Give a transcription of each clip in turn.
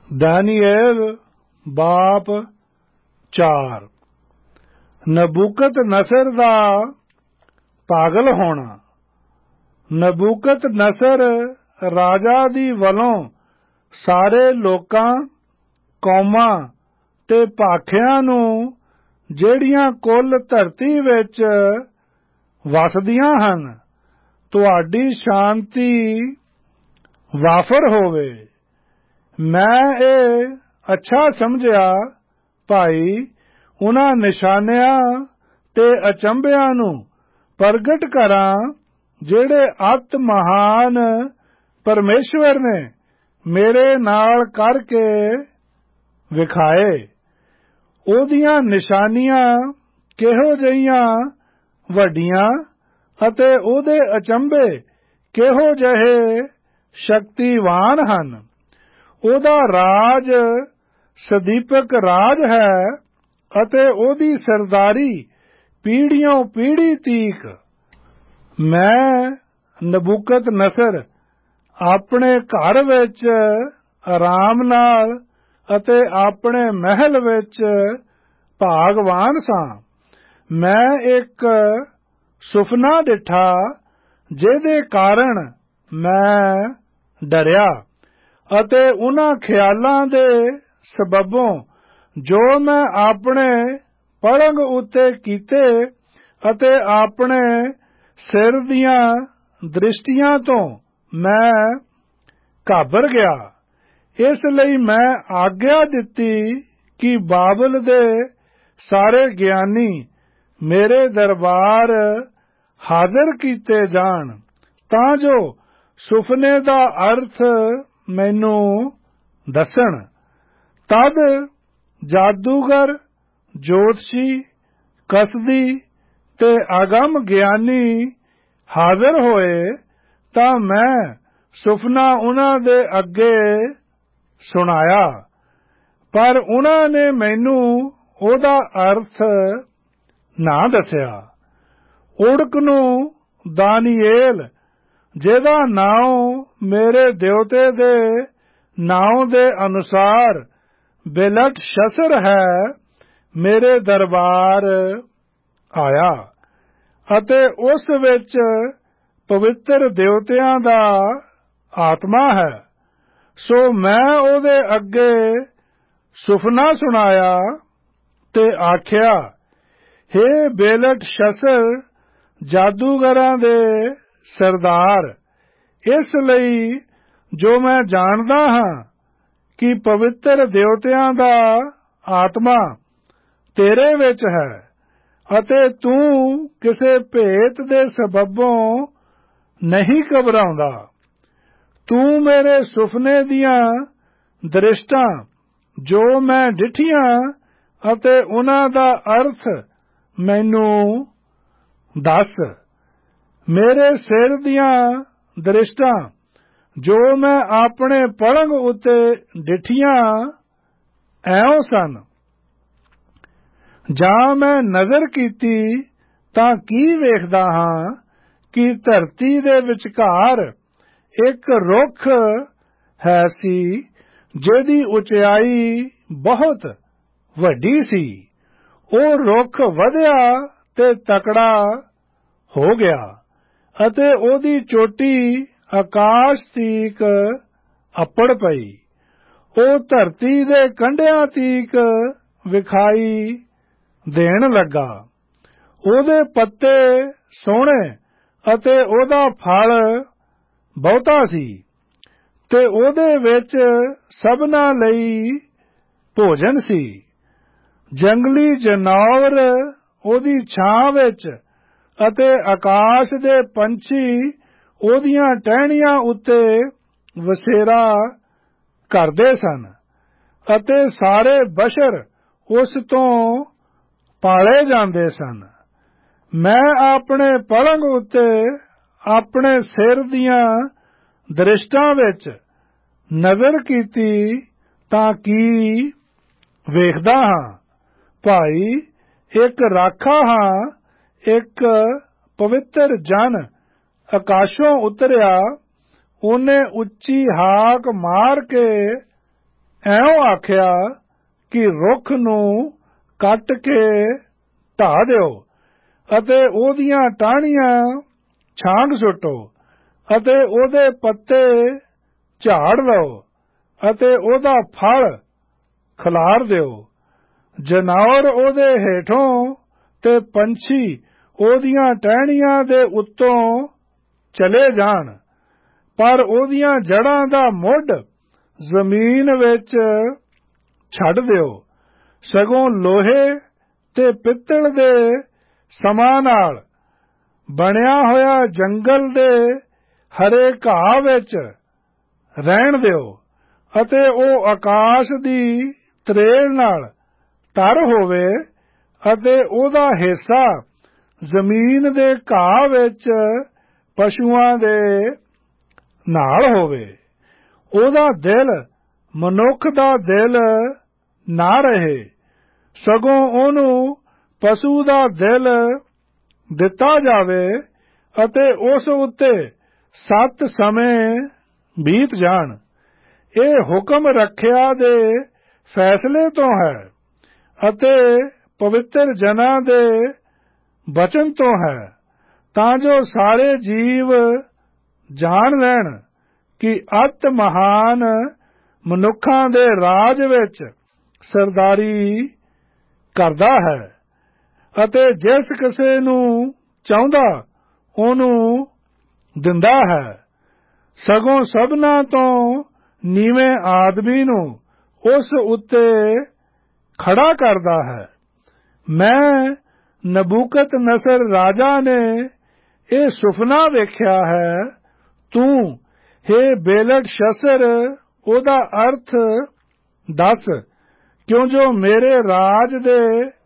Daniel बाप 4 नबूकतनसर दा पागल होना। नबूकतनसर राजा दी वलों सारे लोकां कौमां ते भाखियां नूं ਜਿਹੜੀਆਂ कुल धरती विच वसदियां हन तुहाडी शांति वाफर होवे। मैं ਇਹ अच्छा समझिया भाई उन्हां निशानियां ते अचंभियां नूं प्रगट करां ਜਿਹੜੇ अत महान परमेश्वर ने मेरे नाल करके विखाए। ਉਹਦੀਆਂ ਨਿਸ਼ਾਨੀਆਂ ਕਿਹੋ ਜਿਹੀਆਂ ਵੱਡੀਆਂ ਅਤੇ ਉਹਦੇ ਅਚੰਭੇ ਕਿਹੋ ਜਿਹੇ ਸ਼ਕਤੀਵਾਨ ਹਨ। ਉਹਦਾ ਰਾਜ ਸਦੀਪਕ ਰਾਜ ਹੈ ਅਤੇ ਉਹਦੀ ਸਰਦਾਰੀ ਪੀੜ੍ਹੀਓਂ ਪੀੜ੍ਹੀ ਤੀਕ। ਮੈਂ ਨਬੂਕਤਨਸਰ ਆਪਣੇ ਘਰ ਵਿੱਚ ਆਰਾਮ ਨਾਲ ਅਤੇ ਆਪਣੇ ਮਹਿਲ ਵਿੱਚ ਭਾਗਵਾਨ ਸਾਂ। ਮੈਂ ਇੱਕ ਸੁਪਨਾ ਡਿਠਾ ਜਿਹਦੇ ਕਾਰਨ ਮੈਂ ਡਰਿਆ ਅਤੇ ਉਹਨਾਂ ਖਿਆਲਾਂ ਦੇ ਸਬਬੋਂ ਜੋ ਮੈਂ ਆਪਣੇ ਪਲੰਗ ਉੱਤੇ ਕੀਤੇ ਅਤੇ ਆਪਣੇ ਸਿਰ ਦੀਆਂ ਦ੍ਰਿਸ਼ਟੀਆਂ ਤੋਂ ਮੈਂ ਘਾਬਰ ਗਿਆ। ਇਸ ਲਈ ਮੈਂ ਆਗਿਆ ਦਿੱਤੀ ਕਿ ਬਾਬਲ ਦੇ ਸਾਰੇ ਗਿਆਨੀ ਮੇਰੇ ਦਰਬਾਰ ਹਾਜ਼ਰ ਕੀਤੇ ਜਾਣ ਤਾਂ ਜੋ ਸੁਪਨੇ ਦਾ ਅਰਥ ਮੈਨੂੰ ਦੱਸਣ। ਤਦ ਜਾਦੂਗਰ, ਜੋਤਸ਼ੀ, ਕਸਦੀ ਤੇ ਅਗਮ ਗਿਆਨੀ ਹਾਜ਼ਰ ਹੋਏ ਤਾਂ ਮੈਂ ਸੁਪਨਾ ਉਹਨਾਂ ਦੇ ਅੱਗੇ ਸੁਣਾਇਆ, ਪਰ ਉਹਨਾਂ ਨੇ ਮੈਨੂੰ ਉਹਦਾ ਅਰਥ ਨਾ ਦੱਸਿਆ। ਉੜਕ ਨੂੰ ਦਾਨੀਏਲ, ਜਿਹਦਾ ਨਾਮ ਮੇਰੇ ਦੇਵਤੇ ਦੇ ਨਾਮ ਦੇ ਅਨੁਸਾਰ ਬੇਲਤਸ਼ਸਰ ਹੈ, ਮੇਰੇ ਦਰਬਾਰ ਆਇਆ ਅਤੇ ਉਸ ਵਿੱਚ ਪਵਿੱਤਰ ਦੇਵਤਿਆਂ ਦਾ ਆਤਮਾ ਹੈ। ਸੋ ਮੈਂ ਉਹਦੇ ਅੱਗੇ ਸੁਪਨਾ ਸੁਣਾਇਆ ਤੇ ਆਖਿਆ, ਹੇ ਬੇਲਤਸ਼ਸਰ, ਜਾਦੂਗਰਾਂ ਦੇ ਸਰਦਾਰ, ਇਸ ਲਈ ਜੋ ਮੈਂ ਜਾਣਦਾ ਹਾਂ ਕਿ ਪਵਿੱਤਰ ਦੇਵਤਿਆਂ ਦਾ ਆਤਮਾ ਤੇਰੇ ਵਿੱਚ ਹੈ ਅਤੇ ਤੂੰ ਕਿਸੇ ਭੇਤ ਦੇ ਸਬਬੋਂ ਨਹੀਂ ਘਬਰਾਉਂਦਾ। ਤੂੰ ਮੇਰੇ ਸੁਪਨੇ ਦੀਆਂ ਦ੍ਰਿਸ਼ਟਾਂ ਜੋ ਮੈਂ ਡਿਠੀਆਂ ਅਤੇ ਉਹਨਾਂ ਦਾ ਅਰਥ ਮੈਨੂੰ ਦੱਸ। ਮੇਰੇ ਸਿਰ ਦੀਆਂ ਦ੍ਰਿਸ਼ਟਾਂ ਜੋ ਮੈਂ ਆਪਣੇ ਪਲੰਗ ਉੱਤੇ ਡਿਠੀਆਂ ਐਉਂ ਸਨ। ਜਾਂ ਮੈਂ ਨਜ਼ਰ ਕੀਤੀ ਤਾਂ ਕੀ ਵੇਖਦਾ ਹਾਂ ਕਿ ਧਰਤੀ ਦੇ ਵਿਚਕਾਰ ਇੱਕ ਰੁੱਖ ਹੈ ਸੀ ਜਿਹਦੀ ਉਚਾਈ ਬਹੁਤ ਵੱਡੀ ਸੀ। ਉਹ ਰੁੱਖ ਵਧਿਆ ਤੇ ਤਕੜਾ ਹੋ ਗਿਆ ਅਤੇ ਉਹਦੀ ਚੋਟੀ ਆਕਾਸ਼ ਤੀਕ ਅੱਪੜ ਪਈ। ਉਹ ਧਰਤੀ ਦੇ ਕੰਢਿਆਂ ਤੀਕ ਵਿਖਾਈ ਦੇਣ ਲੱਗਾ। ਉਹਦੇ ਪੱਤੇ ਸੋਹਣੇ ਅਤੇ ਉਹਦਾ ਫਲ ਬਹੁਤਾ ਸੀ ਤੇ ਉਹਦੇ ਵਿੱਚ ਸਭਨਾਂ ਲਈ ਭੋਜਨ ਸੀ। ਜੰਗਲੀ ਜਨਾਵਰ ਉਹਦੀ ਛਾਂ ਵਿੱਚ ਅਤੇ ਆਕਾਸ਼ ਦੇ ਪੰਛੀ ਉਹਦੀਆਂ ਟਹਿਣੀਆਂ ਉੱਤੇ ਵਸੇਰਾ ਕਰਦੇ ਸਨ ਅਤੇ ਸਾਰੇ ਬਸ਼ਰ ਉਸ ਤੋਂ ਪਾਲੇ ਜਾਂਦੇ ਸਨ। ਮੈਂ ਆਪਣੇ ਪਲੰਗ ਉੱਤੇ ਆਪਣੇ ਸਿਰ ਦੀਆਂ ਦ੍ਰਿਸ਼ਟਾਂ ਵਿੱਚ ਨਜ਼ਰ ਕੀਤੀ ਤਾਂ ਕੀ ਵੇਖਦਾ ਹਾਂ ਭਾਈ, ਇੱਕ ਰਾਖਾ ਹਾਂ, ਇੱਕ ਪਵਿੱਤਰ ਜਨ ਆਕਾਸ਼ੋਂ ਉਤਰਿਆ। ਉਹਨੇ ਉੱਚੀ ਹਾਕ ਮਾਰ ਕੇ ਐਉਂ ਆਖਿਆ ਕਿ ਰੁੱਖ ਨੂੰ ਕੱਟ ਕੇ ਢਾਹ ਦਿਓ ਅਤੇ ਉਹਦੀਆਂ ਟਾਹਣੀਆਂ ਛਾਂਗ ਸੁੱਟੋ ਅਤੇ ਉਹਦੇ ਪੱਤੇ ਝਾੜ ਲਓ ਅਤੇ ਉਹਦਾ ਫਲ ਖਿਲਾਰ ਦਿਓ। ਜਨਾਵਰ ਉਹਦੇ ਹੇਠੋਂ ਤੇ ਪੰਛੀ ਉਹਦੀਆਂ ਟਹਿਣੀਆਂ ਦੇ ਉੱਤੋਂ ਚਲੇ ਜਾਣ, ਪਰ ਉਹਦੀਆਂ ਜੜ੍ਹਾਂ ਦਾ ਮੁੱਢ ਜ਼ਮੀਨ ਵਿੱਚ ਛੱਡ ਦਿਓ। ਸਗੋਂ ਲੋਹੇ ਤੇ ਪਿੱਤਲ ਦੇ ਸਮਾਂ ਨਾਲ ਬਣਿਆ ਹੋਇਆ ਜੰਗਲ ਦੇ ਹਰੇ ਘਾਹ ਵਿੱਚ ਰਹਿਣ ਦਿਓ ਅਤੇ ਉਹ ਆਕਾਸ਼ ਦੀ ਤਰੇਲ ਨਾਲ ਤਰ ਹੋਵੇ ਅਤੇ ਉਹਦਾ ਹਿੱਸਾ ਜ਼ਮੀਨ ਦੇ ਘਾਹ ਵਿੱਚ ਪਸ਼ੂਆਂ ਦੇ ਨਾਲ ਹੋਵੇ। ਉਹਦਾ ਦਿਲ ਮਨੁੱਖ ਦਾ ਦਿਲ ਨਾ ਰਹੇ, ਸਗੋਂ ਉਹਨੂੰ ਪਸ਼ੂ ਦਾ ਦਿਲ ਦਿੱਤਾ ਜਾਵੇ ਅਤੇ ਉਸ ਉੱਤੇ 7 ਸਮੇਂ ਬੀਤ ਜਾਣ। ਇਹ ਹੁਕਮ ਰੱਖਿਆ ਦੇ ਫੈਸਲੇ ਤੋਂ ਹੈ ਅਤੇ ਪਵਿੱਤਰ ਜਨਾਂ ਦੇ ਬਚਨ ਤੋਂ ਹੈ, ਤਾਂ ਜੋ ਸਾਰੇ ਜੀਵ ਜਾਣ ਲੈਣ ਕਿ ਅਤ ਮਹਾਨ ਮਨੁੱਖਾਂ ਦੇ ਰਾਜ ਵਿੱਚ ਸਰਦਾਰੀ ਕਰਦਾ ਹੈ ਅਤੇ ਜਿਸ ਕਿਸੇ ਨੂੰ ਚਾਹੁੰਦਾ ਉਹਨੂੰ ਦਿੰਦਾ ਹੈ। ਸਗੋਂ ਸਭਨਾਂ ਤੋਂ ਨੀਵੇਂ ਆਦਮੀ ਨੂੰ ਉਸ ਉੱਤੇ ਖੜਾ ਕਰਦਾ ਹੈ। ਮੈਂ ਨਬੂਕਤ-ਨਸਰ ਰਾਜਾ ਨੇ ਇਹ ਸੁਪਨਾ ਵੇਖਿਆ ਹੈ। ਤੂੰ ਹੇ ਬੇਲਤਸ਼ੱਸਰ ਉਹਦਾ ਅਰਥ ਦੱਸ, ਕਿਉਂ ਜੋ ਮੇਰੇ ਰਾਜ ਦੇ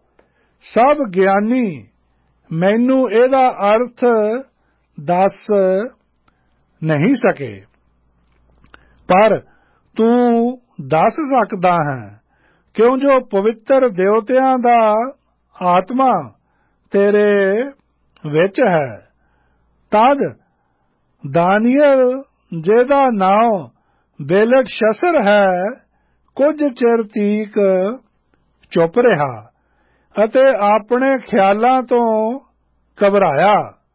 ਸਭ ਗਿਆਨੀ ਮੈਨੂੰ ਇਹਦਾ ਅਰਥ ਦੱਸ ਨਹੀਂ ਸਕੇ, ਪਰ ਤੂੰ ਦੱਸ ਸਕਦਾ ਹੈ, ਕਿਉਂ ਜੋ ਪਵਿੱਤਰ ਦੇਵਤਿਆਂ ਦਾ ਆਤਮਾ ਤੇਰੇ ਵਿੱਚ ਹੈ। ਤਦ ਦਾਨੀਏਲ, ਜਿਹਦਾ ਨਾਮ ਬੇਲਤਸ਼ੱਸਰ ਹੈ, ਕੁਝ ਚਿਰ ਤੀਕ ਚੁੱਪ ਰਿਹਾ ਅਤੇ ਆਪਣੇ ਖਿਆਲਾਂ ਤੋਂ ਘਬਰਾਇਆ।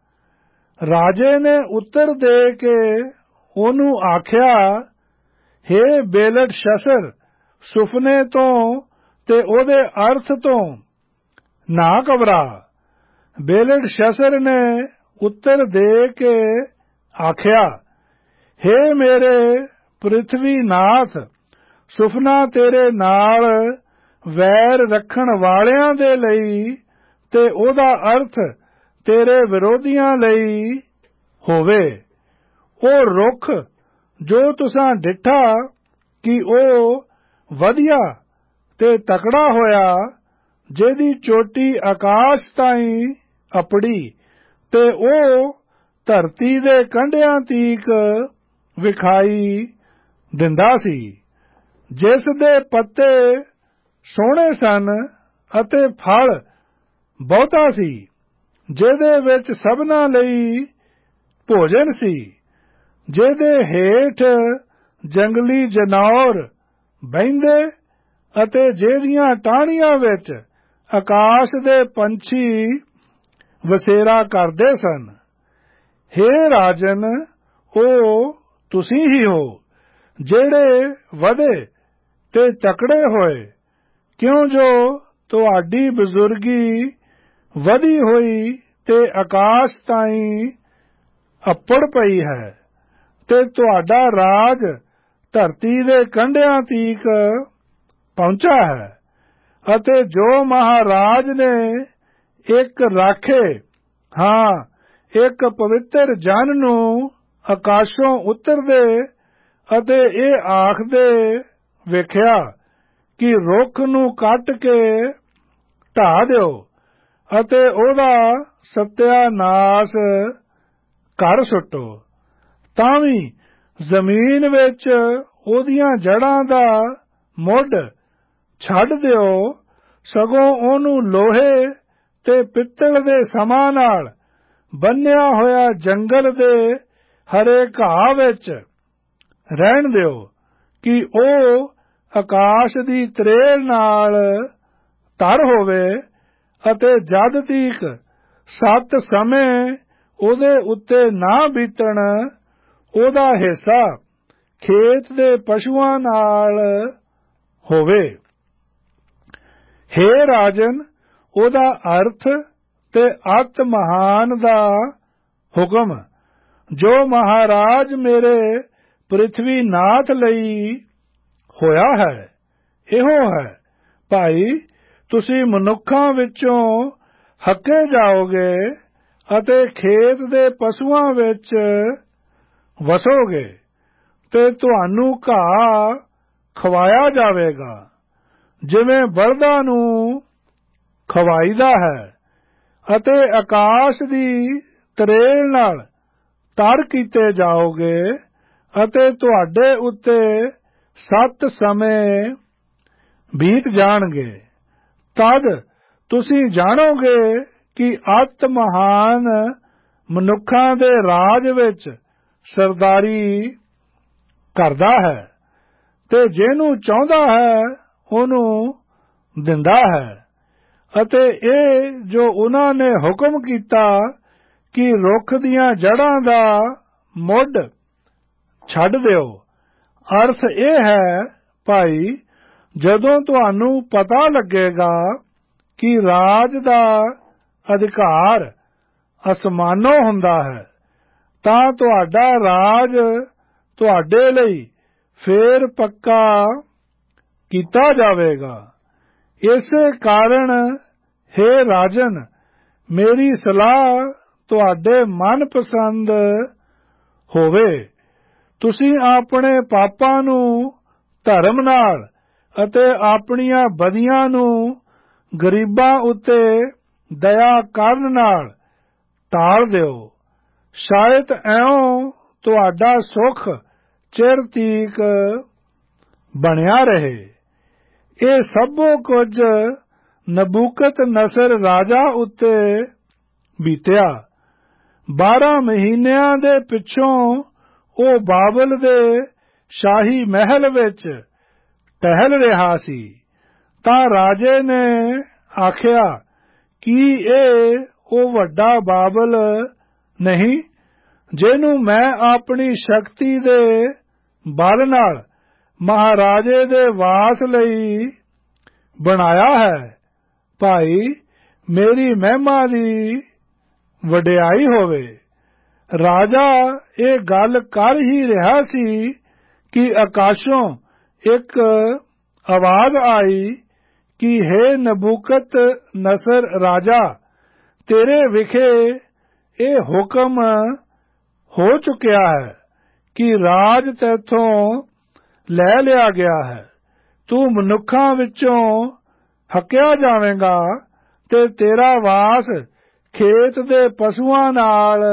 ਰਾਜੇ ਨੇ ਉੱਤਰ ਦੇ ਕੇ ਉਹਨੂੰ ਆਖਿਆ, ਹੇ ਬੇਲਤਸ਼ੱਸਰ, ਸੁਪਨੇ ਤੋਂ ਤੇ ਉਹਦੇ ਅਰਥ ਤੋਂ ਨਾ ਘਬਰਾ। ਬੇਲਤਸ਼ੱਸਰ ਨੇ ਉੱਤਰ ਦੇ ਕੇ ਆਖਿਆ, ਹੇ ਮੇਰੇ ਪ੍ਰਿਥਵੀ ਨਾਥ, ਸੁਪਨਾ ਤੇਰੇ ਨਾਲ ਵੈਰ ਰੱਖਣ ਵਾਲਿਆਂ ਦੇ ਲਈ ਤੇ ਉਹਦਾ ਅਰਥ ਤੇਰੇ ਵਿਰੋਧੀਆਂ ਲਈ ਹੋਵੇ। ਉਹ ਰੁੱਖ ਜੋ ਤੁਸਾਂ ਡਿੱਠਾ ਕਿ ਉਹ ਵਧੀਆ ਤੇ ਤਕੜਾ ਹੋਇਆ, ਜਿਹਦੀ ਚੋਟੀ ਆਕਾਸ਼ ਤਾਈਂ ਅਪੜੀ ਤੇ ਉਹ ਧਰਤੀ ਦੇ ਕੰਢਿਆਂ ਤੀਕ ਵਿਖਾਈ ਦਿੰਦਾ ਸੀ, ਜਿਸ ਦੇ ਪੱਤੇ ਸੋਹਣੇ ਸਨ ਅਤੇ ਫਲ ਬਹੁਤਾ ਸੀ, ਜਿਹਦੇ ਵਿੱਚ ਸਭਨਾਂ ਲਈ ਭੋਜਨ ਸੀ, ਜਿਹਦੇ ਹੇਠ ਜੰਗਲੀ ਜਨੌਰ ਬਹਿੰਦੇ ਅਤੇ ਜਿਹਦੀਆਂ ਟਾਹਣੀਆਂ ਵਿੱਚ ਆਕਾਸ਼ ਦੇ ਪੰਛੀ ਵਸੇਰਾ ਕਰਦੇ ਸਨ। ਹੇ ਰਾਜਨ, ਉਹ ਤੁਸੀਂ ਹੀ ਹੋ ਜਿਹੜੇ ਵਧੇ ਤੇ ਤਕੜੇ ਹੋਏ, ਕਿਉਂ ਜੋ ਤੁਹਾਡੀ ਬਜ਼ੁਰਗੀ ਵਧੀ ਹੋਈ ਤੇ ਆਕਾਸ਼ ਤਾਈਂ ਅੱਪੜ ਪਈ ਹੈ ਤੇ ਤੁਹਾਡਾ ਰਾਜ ਧਰਤੀ ਦੇ ਕੰਢਿਆਂ ਤੀਕ ਪਹੁੰਚਾ ਹੈ। ਅਤੇ ਜੋ ਮਹਾਰਾਜ ਨੇ ਇੱਕ ਰਾਖੇ, ਹਾਂ ਇੱਕ ਪਵਿੱਤਰ ਜਨ ਨੂੰ ਆਕਾਸ਼ੋਂ ਉਤਰਦੇ ਅਤੇ ਇਹ ਆਖਦੇ ਵੇਖਿਆ ਕਿ ਰੁੱਖ ਨੂੰ ਕੱਟ ਕੇ ਢਾਹ ਦਿਓ ਅਤੇ ਉਹਦਾ ਸਤਿਆਨਾਸ਼ ਕਰ ਸੁੱਟੋ, ਤਾਂ ਵੀ ਜ਼ਮੀਨ ਵਿੱਚ ਉਹਦੀਆਂ ਜੜ੍ਹਾਂ ਦਾ ਮੁੱਢ ਛੱਡ ਦਿਓ, ਸਗੋਂ ਉਹਨੂੰ ਲੋਹੇ ਤੇ ਪਿੱਤਲ ਦੇ ਸਮਾਂ ਨਾਲ ਬੰਨਿਆ ਹੋਇਆ ਜੰਗਲ ਦੇ ਹਰੇ ਘਾਹ ਵਿੱਚ ਰਹਿਣ ਦਿਓ, ਕਿ ਉਹ ਆਕਾਸ਼ ਦੀ ਤਰੇਲ ਨਾਲ ਤਰ ਹੋਵੇ ਅਤੇ ਜਦ ਤੀਕ 7 ਸਮੇਂ ਉਹਦੇ ਉੱਤੇ ਨਾ ਬੀਤਣ ਉਹਦਾ ਹਿੱਸਾ ਖੇਤ ਦੇ ਪਸ਼ੂਆਂ ਨਾਲ ਹੋਵੇ। ਹੇ ਰਾਜਨ, ਉਹਦਾ ਅਰਥ ਤੇ ਅਤ ਮਹਾਨ ਦਾ ਹੁਕਮ ਜੋ ਮਹਾਰਾਜ ਮੇਰੇ ਪ੍ਰਿਥਵੀ ਨਾਥ ਲਈ ਹੋਇਆ ਹੈ ਇਹੋ ਹੈ। ਭਾਈ, ਤੁਸੀਂ ਮਨੁੱਖਾਂ ਵਿੱਚੋਂ ਹੱਕੇ ਜਾਓਗੇ ਅਤੇ ਖੇਤ ਦੇ ਪਸ਼ੂਆਂ ਵਿੱਚ ਵਸੋਗੇ ਤੇ ਤੁਹਾਨੂੰ ਘਾਹ ਖਵਾਇਆ ਜਾਵੇਗਾ ਜਿਵੇਂ ਬਲਦਾਂ ਨੂੰ ਖਵਾਈਦਾ ਹੈ ਅਤੇ ਆਕਾਸ਼ ਦੀ ਤਰੇਲ ਨਾਲ ਤਰ ਕੀਤੇ ਜਾਓਗੇ ਅਤੇ ਤੁਹਾਡੇ ਉੱਤੇ 7 ਸਮੇਂ ਬੀਤ ਜਾਣਗੇ। ਤਦ ਤੁਸੀਂ ਜਾਣੋਗੇ ਕਿ ਅਤ ਮਹਾਨ ਮਨੁੱਖਾਂ ਦੇ ਰਾਜ ਵਿੱਚ ਸਰਦਾਰੀ ਕਰਦਾ ਹੈ ਤੇ ਜਿਹਨੂੰ ਚਾਹੁੰਦਾ ਹੈ ਉਹਨੂੰ ਦਿੰਦਾ ਹੈ। ਅਤੇ ਇਹ ਜੋ ਉਹਨਾਂ ਨੇ ਹੁਕਮ ਕੀਤਾ ਕਿ ਰੁੱਖ ਦੀਆਂ ਜੜ੍ਹਾਂ ਦਾ ਮੁੱਢ ਛੱਡ ਦਿਓ, ਅਰਥ ਇਹ ਹੈ ਭਾਈ, ਜਦੋਂ ਤੁਹਾਨੂੰ ਪਤਾ ਲੱਗੇਗਾ ਕਿ ਰਾਜ ਦਾ ਅਧਿਕਾਰ ਅਸਮਾਨੋਂ ਹੁੰਦਾ ਹੈ ਤਾਂ ਤੁਹਾਡਾ ਰਾਜ ਤੁਹਾਡੇ ਲਈ ਫੇਰ ਪੱਕਾ ਕੀਤਾ ਜਾਵੇਗਾ। ਇਸੇ ਕਾਰਨ ਹੇ ਰਾਜਨ, ਮੇਰੀ ਸਲਾਹ ਤੁਹਾਡੇ ਮਨਪਸੰਦ ਹੋਵੇ। ਤੁਸੀਂ ਆਪਣੇ ਪਾਪਾਂ ਨੂੰ ਧਰਮ ਨਾਲ ਅਤੇ ਆਪਣੀਆਂ ਬਦੀਆਂ ਨੂੰ ਗਰੀਬਾਂ ਉੱਤੇ ਦਇਆ ਕਰਨ ਨਾਲ ਟਾਲ ਦਿਓ। ਸ਼ਾਇਦ ਐਉਂ ਤੁਹਾਡਾ ਸੁਖ ਚਿਰ ਤੀਕ ਬਣਿਆ ਰਹੇ। ਇਹ ਸਭੋ ਕੁਝ ਨਬੂਕਤ-ਨਸਰ ਰਾਜਾ ਉੱਤੇ ਬੀਤਿਆ। 12 ਮਹੀਨਿਆਂ ਦੇ ਪਿੱਛੋਂ ਉਹ ਬਾਬਲ ਦੇ ਸ਼ਾਹੀ ਮਹਿਲ ਵਿੱਚ ਟਹਿਲ ਰਿਹਾ ਸੀ ਤਾਂ ਰਾਜੇ ਨੇ ਆਖਿਆ ਕਿ ਇਹ ਉਹ ਵੱਡਾ ਬਾਬਲ ਨਹੀਂ ਜਿਹਨੂੰ ਮੈਂ ਆਪਣੀ ਸ਼ਕਤੀ ਦੇ ਬਲ ਨਾਲ ਮਹਾਰਾਜੇ ਦੇ ਵਾਸ ਲਈ ਬਣਾਇਆ ਹੈ। ਭਾਈ, ਮੇਰੀ ਮਹਿਮਾ ਦੀ ਵਡਿਆਈ ਹੋਵੇ। ਰਾਜਾ ਇਹ ਗੱਲ ਕਰ ਹੀ ਰਿਹਾ ਸੀ ਕਿ ਆਕਾਸ਼ੋਂ ਇੱਕ ਆਵਾਜ਼ ਆਈ ਕਿ ਹੇ ਨਬੂਕਤ ਨਸਰ ਰਾਜਾ, ਤੇਰੇ ਵਿਖੇ ਇਹ ਹੁਕਮ ਹੋ ਚੁੱਕਿਆ ਹੈ ਕਿ ਰਾਜ ਤੈਥੋਂ ਲੈ ਲਿਆ ਗਿਆ ਹੈ। ਤੂੰ ਮਨੁੱਖਾਂ ਵਿੱਚੋਂ ਹੱਕਿਆ ਜਾਵੇਂਗਾ ਤੇ ਤੇਰਾ ਵਾਸ ਖੇਤ ਦੇ ਪਸ਼ੂਆਂ ਨਾਲ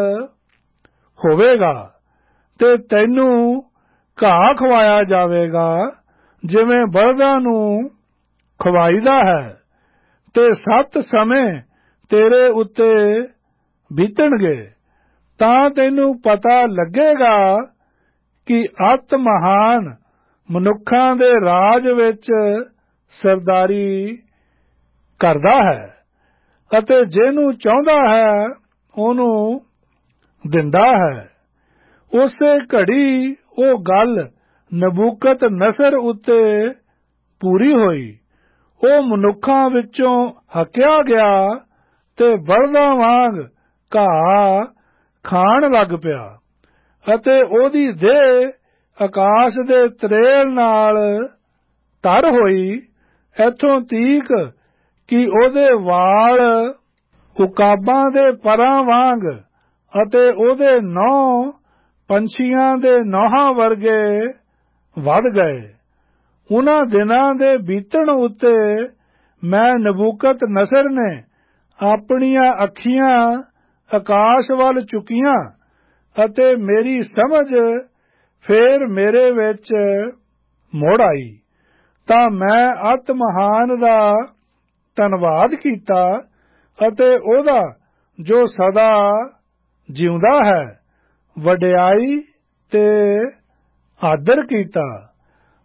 ਹੋਵੇਗਾ ਤੇ ਤੈਨੂੰ ਘਾਹ ਖਵਾਇਆ ਜਾਵੇਗਾ ਜਿਵੇਂ ਬਲਦਾਂ ਨੂੰ ਖਵਾਈਦਾ ਹੈ ਤੇ 7 ਸਮੇਂ ਤੇਰੇ ਉੱਤੇ ਬੀਤਣਗੇ ਤਾਂ ਤੈਨੂੰ ਪਤਾ ਲੱਗੇਗਾ ਕਿ ਅਤ ਮਹਾਨ ਮਨੁੱਖਾਂ ਦੇ ਰਾਜ ਵਿੱਚ ਸਰਦਾਰੀ ਕਰਦਾ ਹੈ ਅਤੇ ਜਿਹਨੂੰ ਚਾਹੁੰਦਾ ਹੈ ਉਹਨੂੰ ਦਿੰਦਾ ਹੈ। ਉਸੇ ਘੜੀ ਉਹ ਗੱਲ ਨਬੂਕਤ ਨਸਰ ਉੱਤੇ ਪੂਰੀ ਹੋਈ। ਉਹ ਮਨੁੱਖਾਂ ਵਿੱਚੋਂ ਹੱਕਿਆ ਗਿਆ ਤੇ ਬਲਦਾਂ ਵਾਂਗ ਘਾਹ ਖਾਣ ਲੱਗ ਪਿਆ ਅਤੇ ਉਹਦੀ ਦੇਹ ਆਕਾਸ਼ ਦੇ ਤਰੇਲ ਨਾਲ ਤਰ ਹੋਈ ਇੱਥੋਂ ਤੀਕ ਕਿ ਉਹਦੇ ਵਾਲ ਉਕਾਬਾਂ ਦੇ ਪਰਾਂ ਵਾਂਗ ਅਤੇ ਉਹਦੇ ਨਹੁੰ ਪੰਛੀਆਂ ਦੇ ਨਹੁੰਾਂ ਵਰਗੇ ਵਧ ਗਏ। ਉਹਨਾਂ ਦਿਨਾਂ ਦੇ ਬੀਤਣ ਉੱਤੇ ਮੈਂ ਨਬੂਕਤ ਨਸਰ ਨੇ ਆਪਣੀਆਂ ਅੱਖੀਆਂ ਆਕਾਸ਼ ਵੱਲ ਚੁੱਕੀਆਂ ਅਤੇ ਮੇਰੀ ਸਮਝ ਫੇਰ ਮੇਰੇ ਵਿੱਚ ਮੁੜ ਆਈ ਤਾਂ ਮੈਂ ਅਤ ਮਹਾਨ ਦਾ ਧੰਨਵਾਦ ਕੀਤਾ ਅਤੇ ਉਹਦਾ ਜੋ ਸਦਾ ਜਿਉਂਦਾ ਹੈ ਵਡਿਆਈ ਤੇ ਆਦਰ ਕੀਤਾ।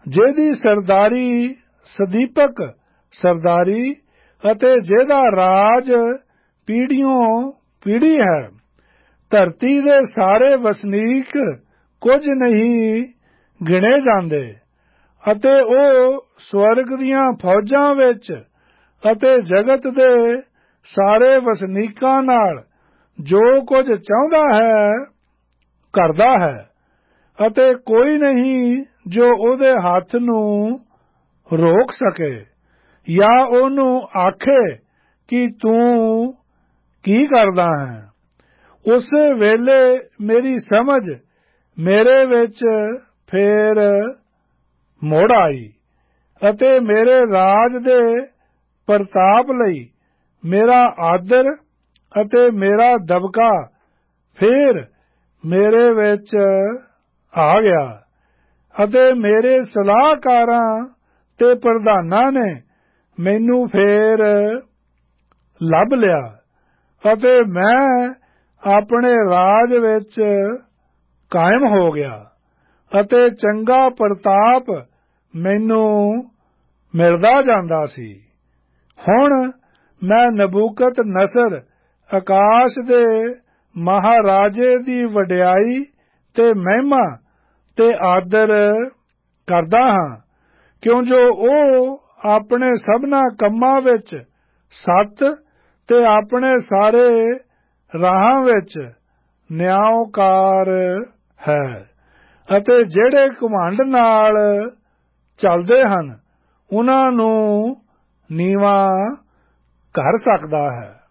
ਜਿਹਦੀ ਸਰਦਾਰੀ ਸਦੀਪਕ ਸਰਦਾਰੀ ਅਤੇ ਜਿਹਦਾ ਰਾਜ ਪੀੜ੍ਹੀਓਂ ਪੀੜ੍ਹੀ ਹੈ। ਧਰਤੀ ਦੇ ਸਾਰੇ ਵਸਨੀਕ ਕੁਝ ਨਹੀਂ ਗਿਣੇ ਜਾਂਦੇ ਅਤੇ ਉਹ ਸਵਰਗ ਦੀਆਂ ਫੌਜਾਂ ਵਿੱਚ ਅਤੇ ਜਗਤ ਦੇ ਸਾਰੇ ਵਸਨੀਕਾਂ ਨਾਲ ਜੋ ਕੁਝ ਚਾਹੁੰਦਾ ਹੈ ਕਰਦਾ ਹੈ ਅਤੇ ਕੋਈ ਨਹੀਂ ਜੋ ਉਹਦੇ ਹੱਥ ਨੂੰ ਰੋਕ ਸਕੇ ਜਾਂ ਉਹਨੂੰ ਆਖੇ ਕਿ ਤੂੰ ਕੀ ਕਰਦਾ ਹੈ। ਉਸੇ ਵੇਲੇ ਮੇਰੀ ਸਮਝ ਮੇਰੇ ਵਿੱਚ ਫੇਰ ਮੁੜ ਆਈ ਅਤੇ ਮੇਰੇ ਰਾਜ ਦੇ ਪ੍ਰਤਾਪ ਲਈ ਮੇਰਾ ਆਦਰ ਅਤੇ ਮੇਰਾ ਦਬਕਾ ਫੇਰ ਮੇਰੇ ਵਿੱਚ ਆ ਗਿਆ ਅਤੇ ਮੇਰੇ ਸਲਾਹਕਾਰਾਂ ਤੇ ਪ੍ਰਧਾਨਾਂ ਨੇ ਮੈਨੂੰ ਫੇਰ ਲੱਭ ਲਿਆ ਅਤੇ ਮੈਂ ਆਪਣੇ ਰਾਜ ਵਿੱਚ ਕਾਇਮ ਹੋ ਗਿਆ ਅਤੇ ਚੰਗਾ ਪ੍ਰਤਾਪ ਮੈਨੂੰ ਮਿਲਦਾ ਜਾਂਦਾ ਸੀ। ਹੁਣ ਮੈਂ ਨਬੂਕਤ ਨਸਰ ਆਕਾਸ਼ ਦੇ ਮਹਾਰਾਜੇ ਦੀ ਵਡਿਆਈ ਤੇ ਮਹਿਮਾ ਤੇ ਆਦਰ ਕਰਦਾ ਹਾਂ, ਕਿਉਂ ਜੋ ਉਹ ਆਪਣੇ ਸਭਨਾ ਕੰਮਾਂ ਵਿੱਚ ਸੱਤ ਤੇ ਆਪਣੇ ਸਾਰੇ ਰਾਹਾਂ ਵਿੱਚ ਨਿਆਂਕਾਰ ਹੈ ਅਤੇ ਜਿਹੜੇ ਘਮੰਡ ਨਾਲ ਚੱਲਦੇ ਹਨ ਉਹਨਾਂ ਨੂੰ ਨੀਵਾਂ ਕਰ ਸਕਦਾ ਹੈ।